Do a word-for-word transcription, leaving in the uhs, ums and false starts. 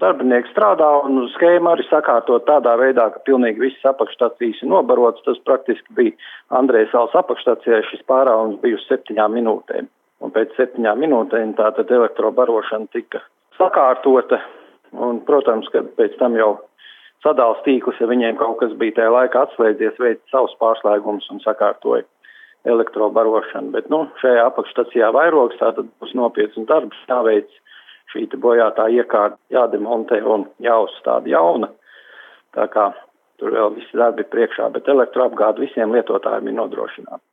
Darbinieki strādā un schēma arī sakārtot tādā veidā, ka pilnīgi visas apakšstacijas ir nobarotas. Tas praktiski bija Andrejas salas apakšstacijai, šis pārāvums bija uz septiņām minūtēm. Un pēc septiņām minūtēm tātad elektrobarošana tika sakārtota. Un, protams, ka pēc tam jau sadals tīkls, ja viņiem kaut kas bija tajā laikā atslēdzies, veica savus pārslēgumus un sakārtoja elektrobarošanu. Bet, nu, šajā apakšstacijā vairogs, tātad būs nopietns darbs, jāveic šī bojātā iekārta, jādemontē un jāuzstāda jauna. Tā kā tur vēl visi darbi priekšā, bet elektroapgāde visiem lietotājiem ir nodrošināta.